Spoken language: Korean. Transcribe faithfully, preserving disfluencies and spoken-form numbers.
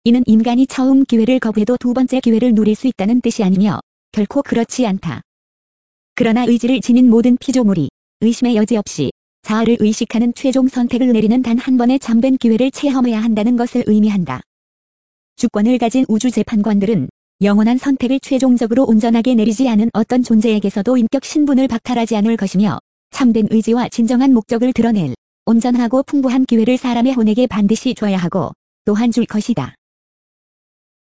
이는 인간이 처음 기회를 거부해도 두 번째 기회를 누릴 수 있다는 뜻이 아니며 결코 그렇지 않다. 그러나 의지를 지닌 모든 피조물이 의심의 여지 없이 자아를 의식하는 최종 선택을 내리는 단 한 번의 참된 기회를 체험해야 한다는 것을 의미한다. 주권을 가진 우주 재판관들은 영원한 선택을 최종적으로 온전하게 내리지 않은 어떤 존재에게서도 인격 신분을 박탈하지 않을 것이며 참된 의지와 진정한 목적을 드러낼 온전하고 풍부한 기회를 사람의 혼에게 반드시 줘야 하고 또한 줄 것이다.